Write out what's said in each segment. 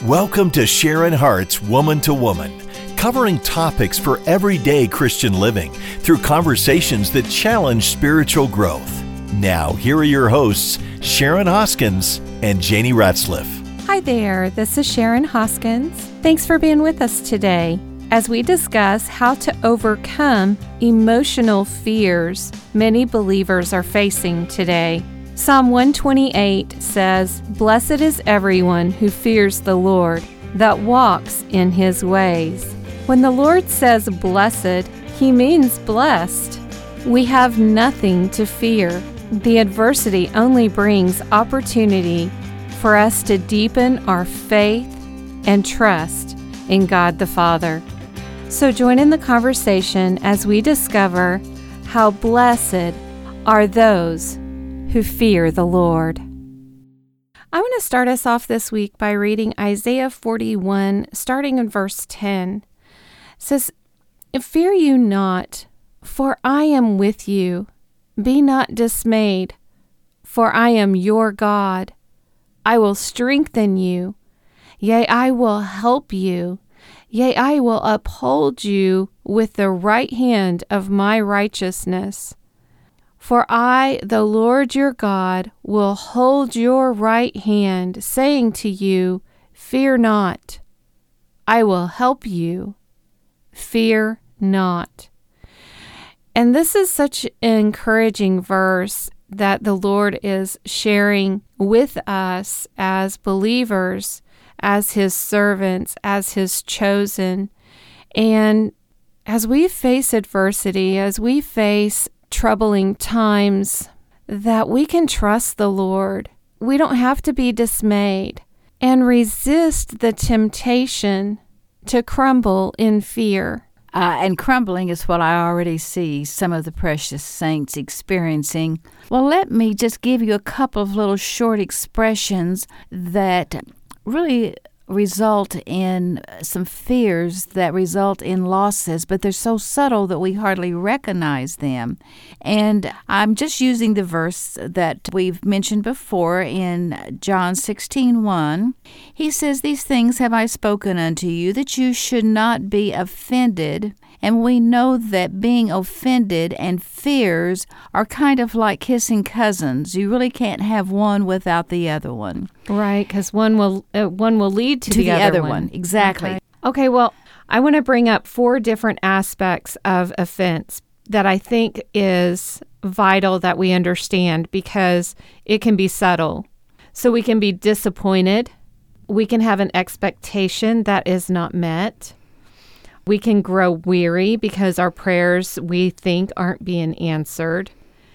Welcome to Sharon Hart's Woman to Woman, covering topics for everyday Christian living through conversations that challenge spiritual growth. Now, here are your hosts, Sharon Hoskins and Janie Ratzliff. Hi there, this is Sharon Hoskins. Thanks for being with us today as we discuss how to overcome emotional fears many believers are facing today. Psalm 128 says, "Blessed is everyone who fears the Lord, that walks in His ways." When the Lord says blessed, He means blessed. We have nothing to fear. The adversity only brings opportunity for us to deepen our faith and trust in God the Father. So join in the conversation as we discover how blessed are those who fear the Lord. I want to start us off this week by reading Isaiah 41, starting in verse 10. It says, "Fear you not, for I am with you. Be not dismayed, for I am your God. I will strengthen you. Yea, I will help you. Yea, I will uphold you with the right hand of my righteousness. For I, the Lord your God, will hold your right hand, saying to you, Fear not. I will help you. Fear not." And this is such an encouraging verse that the Lord is sharing with us as believers, as His servants, as His chosen. And as we face adversity, as we face troubling times, that we can trust the Lord. We don't have to be dismayed and resist the temptation to crumble in fear. And crumbling is what I already see some of the precious saints experiencing. Well, let me just give you a couple of little short expressions that really result in some fears that result in losses, but they're so subtle that we hardly recognize them. And I'm just using the verse that we've mentioned before in John 16:1. He says, "These things have I spoken unto you, that you should not be offended." And we know that being offended and fears are kind of like kissing cousins. You really can't have one without the other one. Right, because one will lead to the other one. Exactly. Okay, well, I want to bring up 4 different aspects of offense that I think is vital that we understand because it can be subtle. So we can be disappointed. We can have an expectation that is not met. We can grow weary because our prayers we think aren't being answered.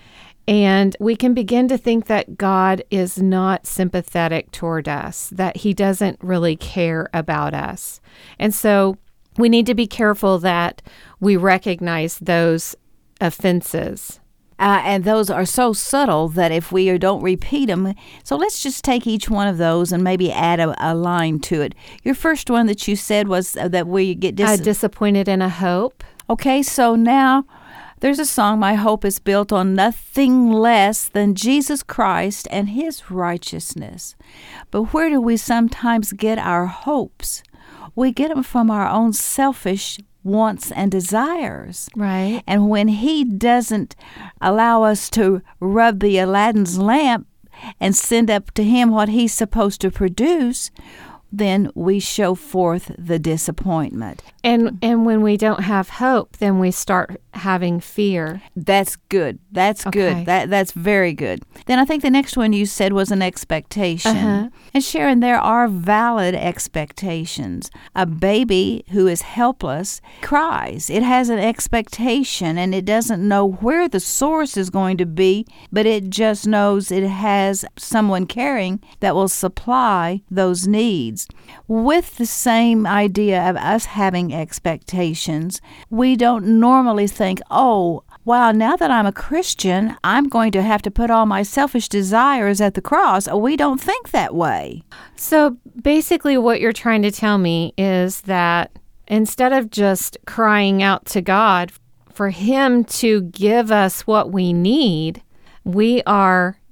And we can begin to think that God is not sympathetic toward us, that He doesn't really care about us. And so we need to be careful that we recognize those offenses. And those are so subtle that if we don't repeat them, so let's just take each one of those and maybe add a line to it. Your first one that you said was that we get disappointed in a hope. Okay, so now there's a song, "My hope is built on nothing less than Jesus Christ and His righteousness." But where do we sometimes get our hopes? We get them from our own selfish wants and desires. Right. And when He doesn't allow us to rub the Aladdin's lamp and send up to Him what He's supposed to produce, then we show forth the disappointment. And when we don't have hope, then we start having fear. That's good. That's Okay. good. That's very good. Then I think the next one you said was an expectation. Uh-huh. And Sharon, there are valid expectations. A baby who is helpless cries. It has an expectation, and it doesn't know where the source is going to be, but it just knows it has someone caring that will supply those needs. With the same idea of us having expectations, we don't normally think, oh, wow, now that I'm a Christian, I'm going to have to put all my selfish desires at the cross. We don't think that way. So basically what you're trying to tell me is that instead of just crying out to God for Him to give us what we need, we are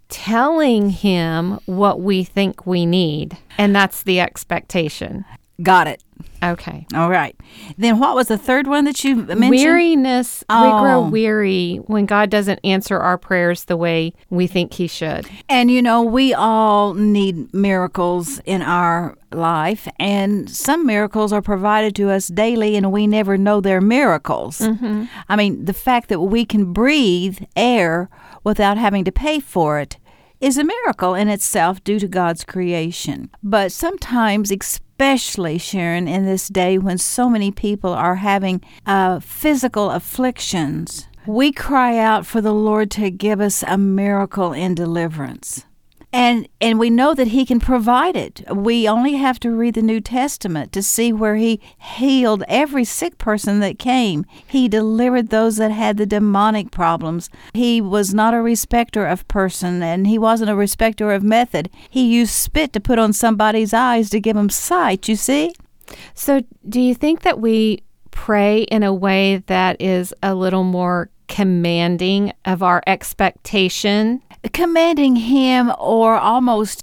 telling him what we think we need. And that's the expectation. Got it. Okay. All right. Then what was the third one that you mentioned? Weariness. We grow weary when God doesn't answer our prayers the way we think he should. And we all need miracles in our life, and some miracles are provided to us daily and we never know they're miracles. Mm-hmm. I mean, the fact that we can breathe air without having to pay for it is a miracle in itself due to God's creation. But sometimes, especially, Sharon, in this day when so many people are having physical afflictions, we cry out for the Lord to give us a miracle in deliverance. And we know that he can provide it. We only have to read the New Testament to see where he healed every sick person that came. He delivered those that had the demonic problems. He was not a respecter of person, and he wasn't a respecter of method. He used spit to put on somebody's eyes to give them sight, you see? So do you think that we pray in a way that is a little more commanding of our expectation? Commanding him, or almost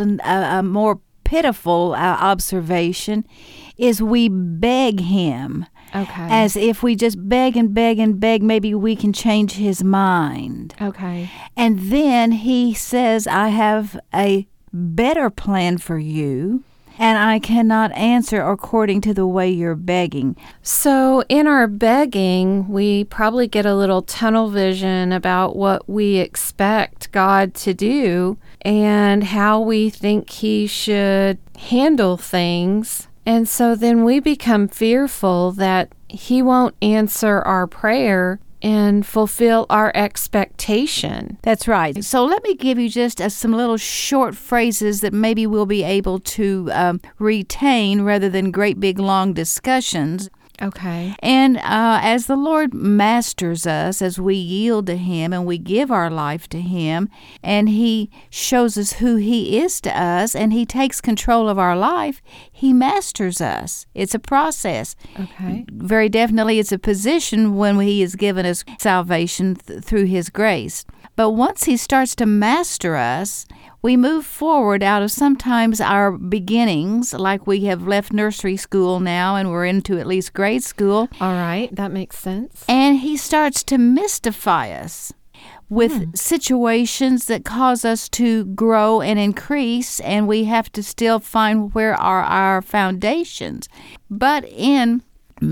a more pitiful observation, is we beg him. Okay. As if we just beg and beg and beg, maybe we can change his mind. Okay. And then he says, I have a better plan for you, and I cannot answer according to the way you're begging. So in our begging, we probably get a little tunnel vision about what we expect God to do and how we think he should handle things. And so then we become fearful that he won't answer our prayer and fulfill our expectation. That's right. So let me give you just some little short phrases that maybe we'll be able to retain rather than great big long discussions. Okay. And as the Lord masters us, as we yield to him and we give our life to him, and he shows us who he is to us, and he takes control of our life, he masters us. It's a process. Okay. Very definitely it's a position when he has given us salvation through his grace. But once he starts to master us, we move forward out of sometimes our beginnings, like we have left nursery school now and we're into at least grade school. All right, that makes sense. And he starts to mystify us with situations that cause us to grow and increase, and we have to still find where are our foundations. But in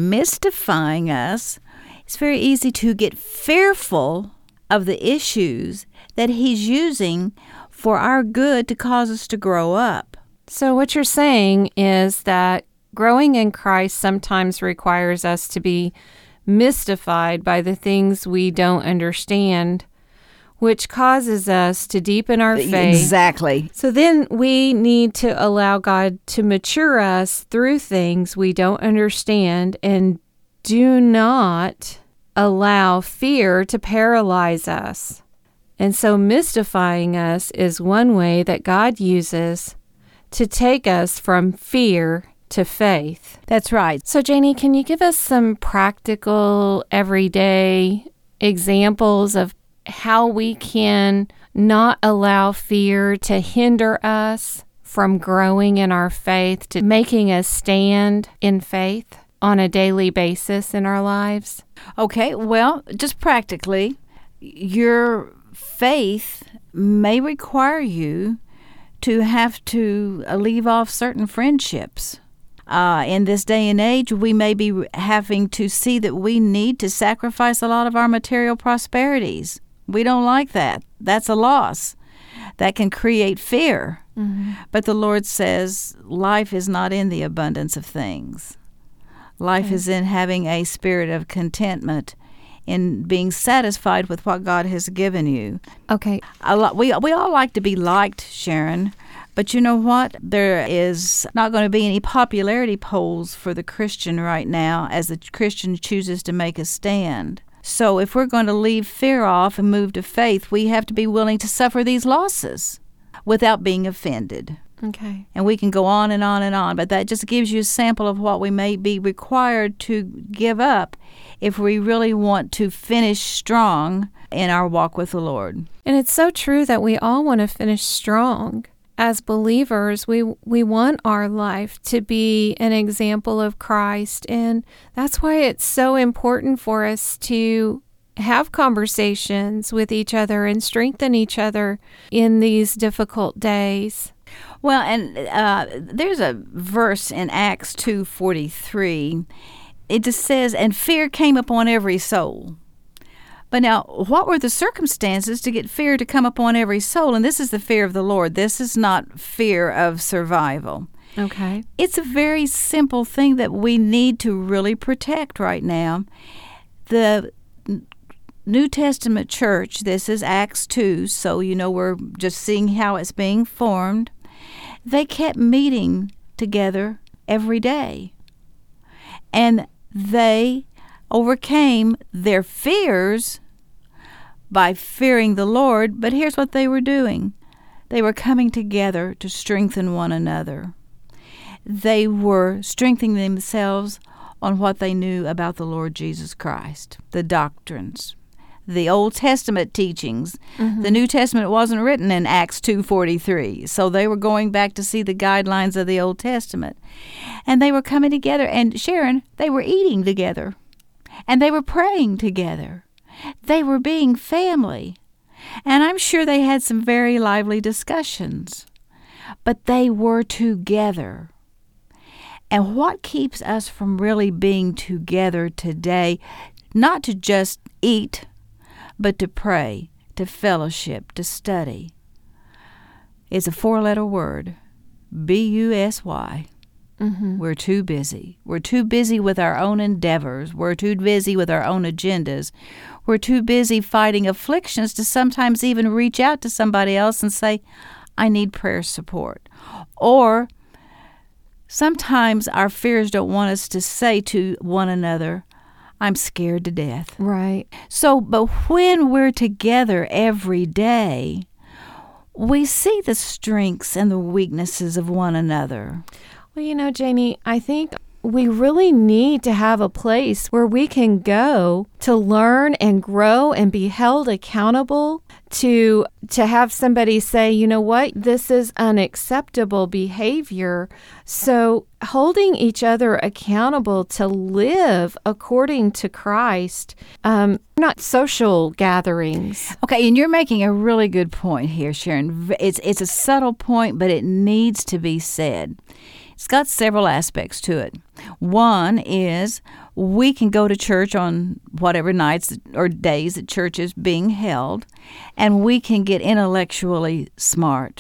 mystifying us, it's very easy to get fearful of the issues that he's using for our good to cause us to grow up. So what you're saying is that growing in Christ sometimes requires us to be mystified by the things we don't understand, which causes us to deepen our faith. Exactly. So then we need to allow God to mature us through things we don't understand, and do not allow fear to paralyze us. And so mystifying us is one way that God uses to take us from fear to faith. That's right. So Janie, can you give us some practical, everyday examples of how we can not allow fear to hinder us from growing in our faith, to making us stand in faith on a daily basis in our lives? Okay, well, just practically, your faith may require you to have to leave off certain friendships. In this day and age, we may be having to see that we need to sacrifice a lot of our material prosperities. We don't like that. That's a loss. That can create fear. Mm-hmm. But the Lord says life is not in the abundance of things. Life is in having a spirit of contentment, in being satisfied with what God has given you. Okay. We all like to be liked, Sharon, but you know what? There is not going to be any popularity polls for the Christian right now as the Christian chooses to make a stand. So if we're going to leave fear off and move to faith, we have to be willing to suffer these losses without being offended. Okay. And we can go on and on and on, but that just gives you a sample of what we may be required to give up if we really want to finish strong in our walk with the Lord. And it's so true that we all want to finish strong. As believers, we want our life to be an example of Christ, and that's why it's so important for us to have conversations with each other and strengthen each other in these difficult days. Well, and there's a verse in Acts 2:43. It just says, "And fear came upon every soul." But now, what were the circumstances to get fear to come upon every soul? And this is the fear of the Lord. This is not fear of survival. Okay. It's a very simple thing that we need to really protect right now. The New Testament church, this is Acts 2, so we're just seeing how it's being formed. They kept meeting together every day. And they overcame their fears by fearing the Lord, but here's what they were doing. They were coming together to strengthen one another. They were strengthening themselves on what they knew about the Lord Jesus Christ, the doctrines, the Old Testament teachings. Mm-hmm. The New Testament wasn't written in Acts 2:43, so they were going back to see the guidelines of the Old Testament. And they were coming together, and Sharon, they were eating together, and they were praying together. They were being family, and I'm sure they had some very lively discussions, but they were together. And what keeps us from really being together today, not to just eat, but to pray, to fellowship, to study, is a 4-letter word, BUSY. Mm-hmm. We're too busy. We're too busy with our own endeavors. We're too busy with our own agendas. We're too busy fighting afflictions to sometimes even reach out to somebody else and say, I need prayer support. Or sometimes our fears don't want us to say to one another, I'm scared to death. Right. So, but when we're together every day, we see the strengths and the weaknesses of one another. Well, Janie, I think we really need to have a place where we can go to learn and grow and be held accountable, to have somebody say, you know what, this is unacceptable behavior. So holding each other accountable to live according to Christ, not social gatherings. Okay, and you're making a really good point here, Sharon. It's a subtle point, but it needs to be said. It's got several aspects to it. One is we can go to church on whatever nights or days that church is being held, and we can get intellectually smart.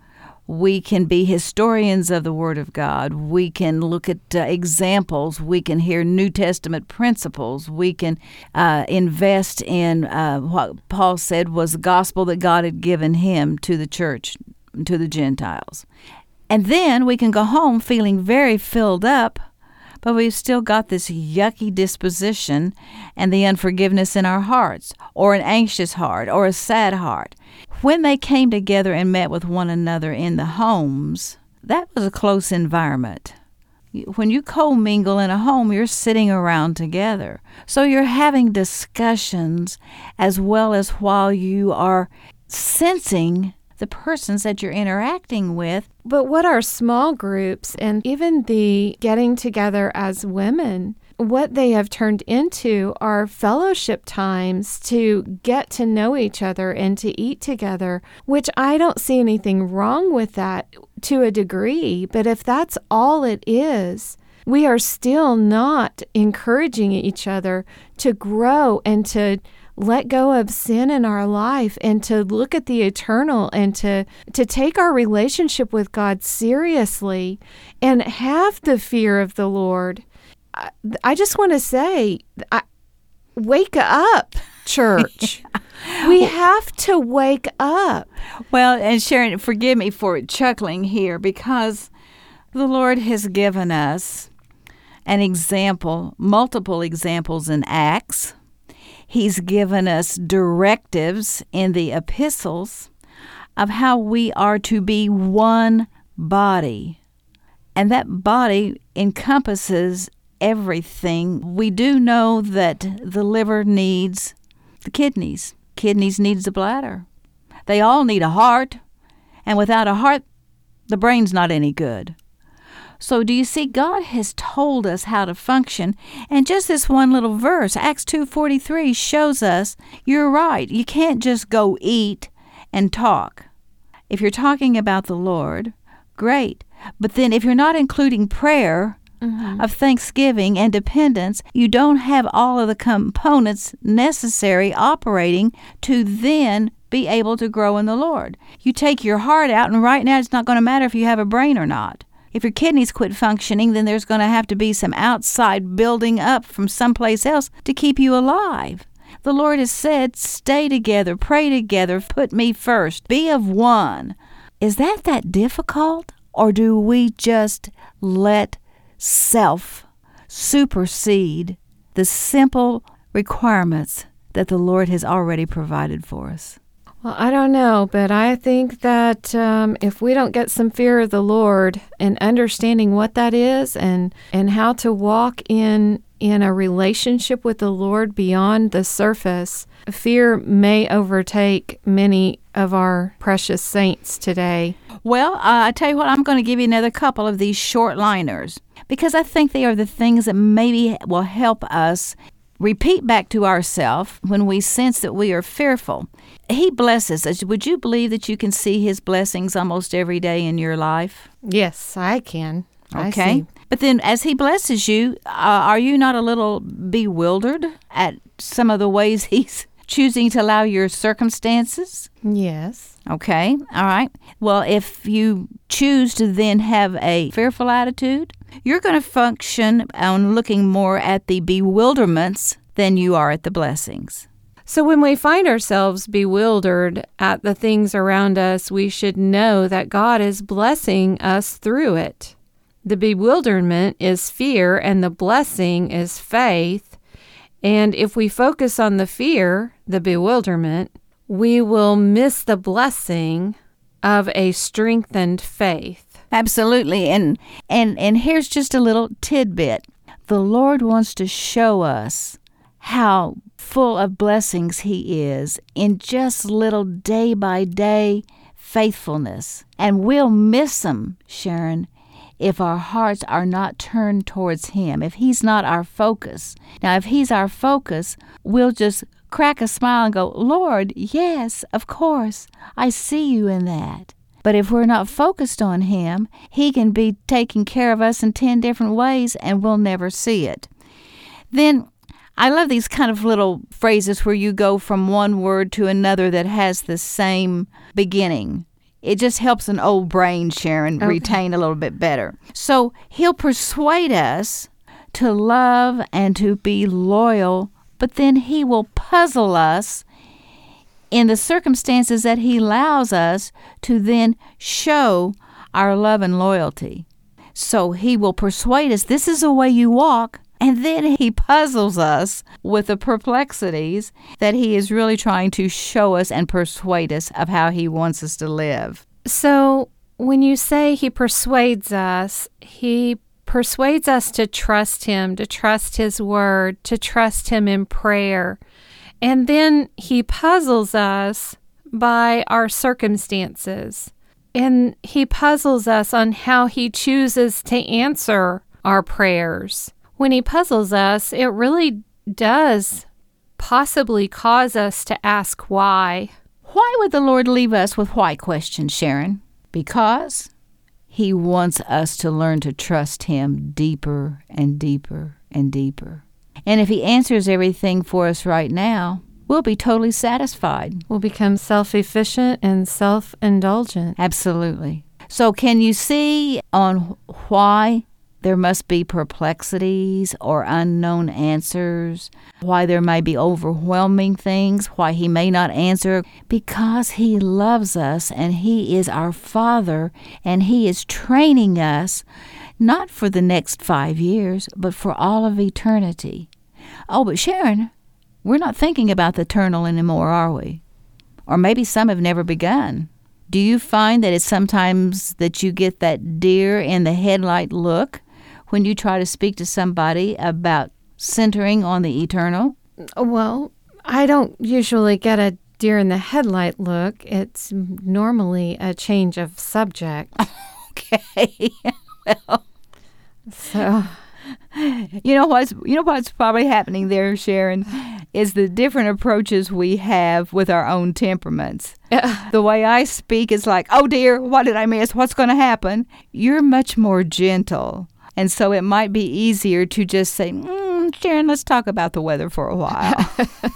We can be historians of the Word of God. We can look at examples. We can hear New Testament principles. We can invest in what Paul said was the gospel that God had given him to the church, to the Gentiles. And then we can go home feeling very filled up, but we've still got this yucky disposition and the unforgiveness in our hearts, or an anxious heart, or a sad heart. When they came together and met with one another in the homes, that was a close environment. When you co-mingle in a home, you're sitting around together. So you're having discussions as well as while you are sensing the persons that you're interacting with. But what are small groups and even the getting together as women, what they have turned into are fellowship times to get to know each other and to eat together, which I don't see anything wrong with that to a degree. But if that's all it is, we are still not encouraging each other to grow and to let go of sin in our life and to look at the eternal and to take our relationship with God seriously and have the fear of the Lord. I just want to say, wake up, church. We have to wake up. Well, and Sharon, forgive me for chuckling here, because the Lord has given us an example, multiple examples in Acts. He's given us directives in the epistles of how we are to be one body. And that body encompasses everything. We do know that the liver needs the kidneys. Kidneys needs the bladder. They all need a heart. And without a heart, the brain's not any good. So do you see, God has told us how to function. And just this one little verse, Acts 2:43, shows us, you're right, you can't just go eat and talk. If you're talking about the Lord, great. But then if you're not including prayer of thanksgiving and dependence, you don't have all of the components necessary operating to then be able to grow in the Lord. You take your heart out, and right now it's not going to matter if you have a brain or not. If your kidneys quit functioning, then there's going to have to be some outside building up from someplace else to keep you alive. The Lord has said, stay together, pray together, put me first, be of one. Is that difficult? Or do we just let self supersede the simple requirements that the Lord has already provided for us? Well, I don't know, but I think that if we don't get some fear of the Lord and understanding what that is and how to walk in a relationship with the Lord beyond the surface, fear may overtake many of our precious saints today. Well, I tell you what, I'm going to give you another couple of these short liners because I think they are the things that maybe will help us repeat back to ourselves when we sense that we are fearful. He blesses us. Would you believe that you can see His blessings almost every day in your life? Yes, I can. Okay. But then as He blesses you, are you not a little bewildered at some of the ways He's choosing to allow your circumstances? Yes. Okay. All right. Well, if you choose to then have a fearful attitude, you're going to function on looking more at the bewilderments than you are at the blessings. So when we find ourselves bewildered at the things around us, we should know that God is blessing us through it. The bewilderment is fear and the blessing is faith. And if we focus on the fear, the bewilderment, we will miss the blessing of a strengthened faith. Absolutely. And here's just a little tidbit. The Lord wants to show us how full of blessings He is in just little day-by-day faithfulness. And we'll miss them, Sharon, if our hearts are not turned towards Him, if He's not our focus. Now, if He's our focus, we'll just crack a smile and go, Lord, yes, of course, I see you in that. But if we're not focused on Him, He can be taking care of us in 10 different ways and we'll never see it. Then I love these kind of little phrases where you go from one word to another that has the same beginning. It just helps an old brain, Sharon, retain a little bit better. So He'll persuade us to love and to be loyal, but then He will puzzle us in the circumstances that He allows us to then show our love and loyalty. So He will persuade us, this is the way you walk, and then He puzzles us with the perplexities that He is really trying to show us and persuade us of how He wants us to live. So when you say He persuades us to trust Him, to trust His word, to trust Him in prayer. And then He puzzles us by our circumstances. And He puzzles us on how He chooses to answer our prayers. When He puzzles us, it really does possibly cause us to ask why. Why would the Lord leave us with why questions, Sharon? Because He wants us to learn to trust Him deeper and deeper and deeper. And if He answers everything for us right now, we'll be totally satisfied. We'll become self-efficient and self-indulgent. Absolutely. So can you see on why there must be perplexities or unknown answers, why there may be overwhelming things, why He may not answer? Because He loves us and He is our Father and He is training us not for the next 5 years, but for all of eternity. Oh, but Sharon, we're not thinking about the eternal anymore, are we? Or maybe some have never begun. Do you find that it's sometimes that you get that deer in the headlight look when you try to speak to somebody about centering on the eternal? Well, I don't usually get a deer in the headlight look. It's normally a change of subject. Okay. Well, So, you know what's probably happening there, Sharon, is the different approaches we have with our own temperaments. The way I speak is like, oh dear, what did I miss? What's going to happen? You're much more gentle. And so it might be easier to just say, Sharon, let's talk about the weather for a while.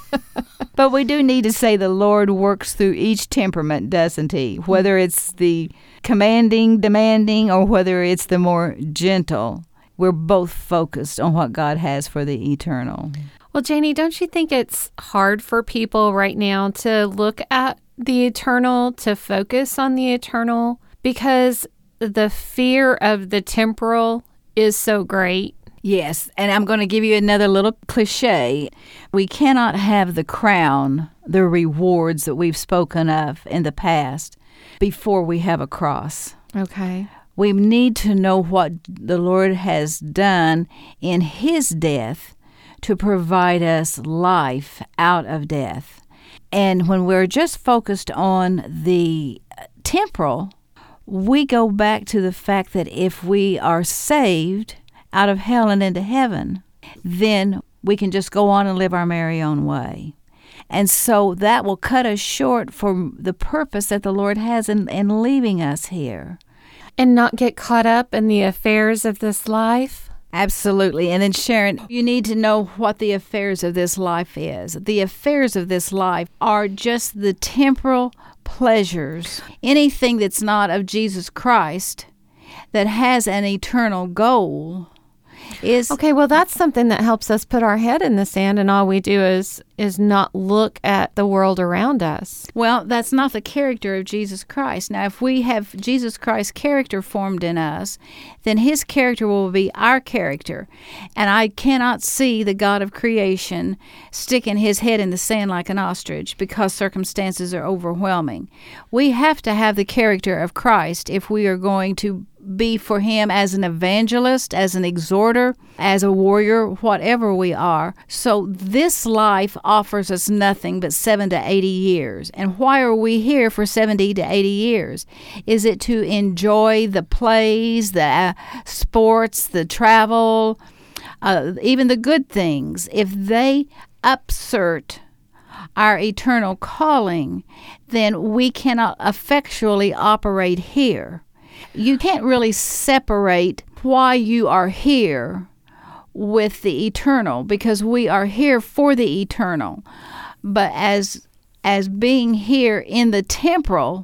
But we do need to say the Lord works through each temperament, doesn't he? Whether it's the commanding, demanding, or whether it's the more gentle. We're both focused on what God has for the eternal. well, Janie, don't you think it's hard for people right now to look at the eternal, to focus on the eternal, because the fear of the temporal is so great? Yes, and I'm going to give you another little cliche. We cannot have the crown, the rewards that we've spoken of in the past, before we have a cross. Okay. We need to know what the Lord has done in His death to provide us life out of death. And when we're just focused on the temporal, we go back to the fact that if we are saved out of hell and into heaven, then we can just go on and live our merry own way. And so that will cut us short for the purpose that the Lord has in leaving us here. And not get caught up in the affairs of this life? Absolutely. And then, Sharon, you need to know what the affairs of this life is. The affairs of this life are just the temporal pleasures. Anything that's not of Jesus Christ that has an eternal goal is... Okay, well, that's something that helps us put our head in the sand, and all we do is not look at the world around us. Well, that's not the character of Jesus Christ. Now, if we have Jesus Christ's character formed in us, then His character will be our character. And I cannot see the God of creation sticking His head in the sand like an ostrich because circumstances are overwhelming. We have to have the character of Christ if we are going to be for Him as an evangelist, as an exhorter, as a warrior, whatever we are. So this life offers us nothing but 7 to 80 years. And why are we here for 70 to 80 years? Is it to enjoy the plays, the sports, the travel, even the good things? If they upsert our eternal calling, then we cannot effectually operate here. You can't really separate why you are here with the eternal, because we are here for the eternal. But as being here in the temporal,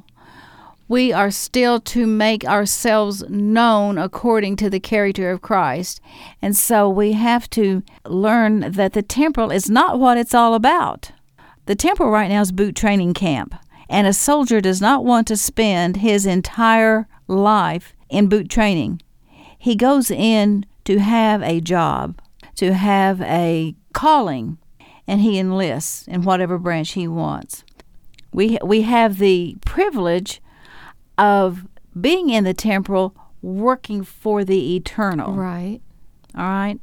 we are still to make ourselves known according to the character of Christ. And so we have to learn that the temporal is not what it's all about. The temporal right now is boot training camp. And a soldier does not want to spend his entire life in boot training. He goes in to have a job, to have a calling, and he enlists in whatever branch he wants. We have the privilege of being in the temporal, working for the eternal. Right. All right?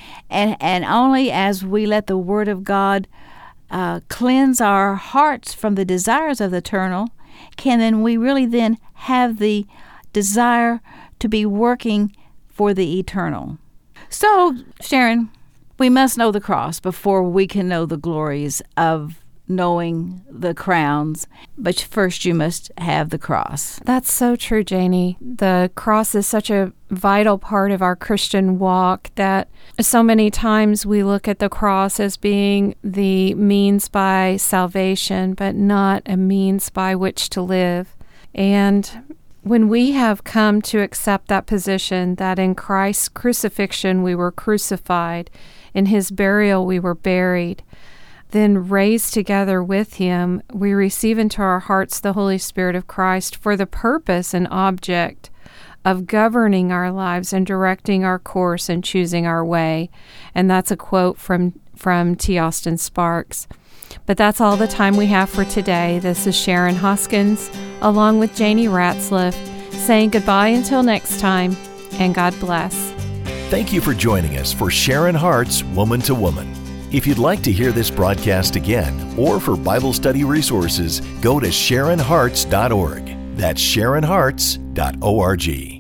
And only as we let the Word of God cleanse our hearts from the desires of the eternal, can then we really then have the desire to be working for the eternal. So, Sharon, we must know the cross before we can know the glories of knowing the crowns. But first you must have the cross. That's so true, Janie. The cross is such a vital part of our Christian walk that so many times we look at the cross as being the means by salvation, but not a means by which to live. And when we have come to accept that position, that in Christ's crucifixion we were crucified, in His burial we were buried, then raised together with Him, we receive into our hearts the Holy Spirit of Christ for the purpose and object of governing our lives and directing our course and choosing our way. And that's a quote from T. Austin Sparks. But that's all the time we have for today. This is Sharon Hoskins, along with Janie Ratzliff, saying goodbye until next time, and God bless. Thank you for joining us for Sharon Hart's Woman to Woman. If you'd like to hear this broadcast again, or for Bible study resources, go to SharonHarts.org. That's SharonHarts.org.